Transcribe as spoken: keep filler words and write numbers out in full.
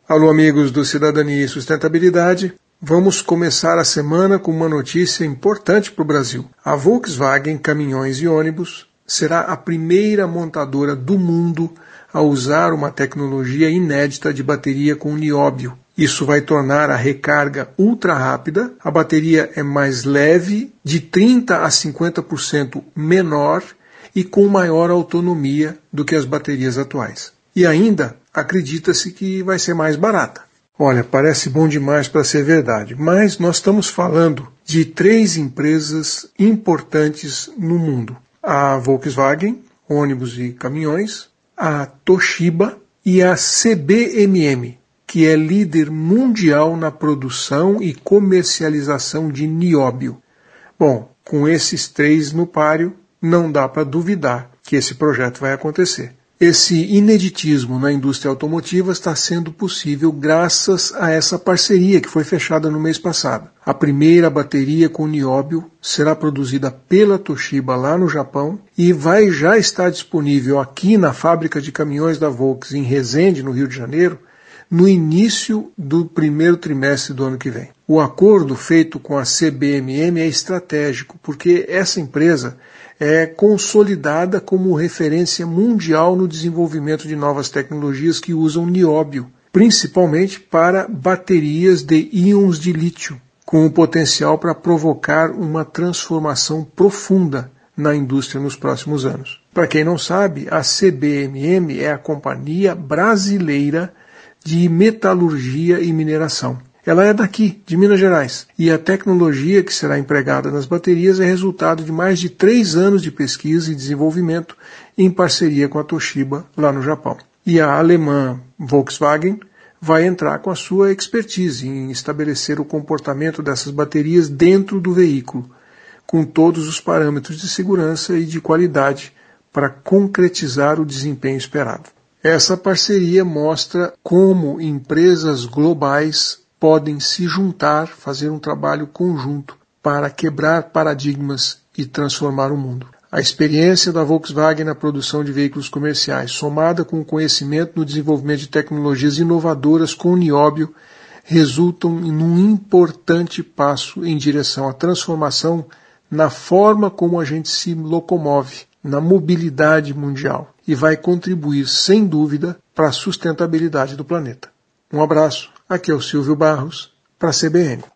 Alô, amigos do Cidadania e Sustentabilidade. Vamos começar a semana com uma notícia importante para o Brasil. A Volkswagen Caminhões e Ônibus será a primeira montadora do mundo a usar uma tecnologia inédita de bateria com nióbio. Isso vai tornar a recarga ultra rápida, a bateria é mais leve, de trinta a cinquenta por cento menor e com maior autonomia do que as baterias atuais. E ainda acredita-se que vai ser mais barata. Olha, parece bom demais para ser verdade, mas nós estamos falando de três empresas importantes no mundo. A Volkswagen, ônibus e caminhões, a Toshiba e a C B M M, que é líder mundial na produção e comercialização de nióbio. Bom, com esses três no páreo, não dá para duvidar que esse projeto vai acontecer. Esse ineditismo na indústria automotiva está sendo possível graças a essa parceria que foi fechada no mês passado. A primeira bateria com nióbio será produzida pela Toshiba lá no Japão e vai já estar disponível aqui na fábrica de caminhões da Volks em Resende, no Rio de Janeiro, no início do primeiro trimestre do ano que vem. O acordo feito com a C B M M é estratégico, porque essa empresa é consolidada como referência mundial no desenvolvimento de novas tecnologias que usam nióbio, principalmente para baterias de íons de lítio, com o potencial para provocar uma transformação profunda na indústria nos próximos anos. Para quem não sabe, a C B M M é a Companhia Brasileira de Metalurgia e Mineração. Ela é daqui, de Minas Gerais, e a tecnologia que será empregada nas baterias é resultado de mais de três anos de pesquisa e desenvolvimento em parceria com a Toshiba lá no Japão. E a alemã Volkswagen vai entrar com a sua expertise em estabelecer o comportamento dessas baterias dentro do veículo, com todos os parâmetros de segurança e de qualidade para concretizar o desempenho esperado. Essa parceria mostra como empresas globais podem se juntar, fazer um trabalho conjunto para quebrar paradigmas e transformar o mundo. A experiência da Volkswagen na produção de veículos comerciais, somada com o conhecimento no desenvolvimento de tecnologias inovadoras com nióbio, resultam em um importante passo em direção à transformação na forma como a gente se locomove, na mobilidade mundial, e vai contribuir, sem dúvida, para a sustentabilidade do planeta. Um abraço, aqui é o Silvio Barros, para a C B N.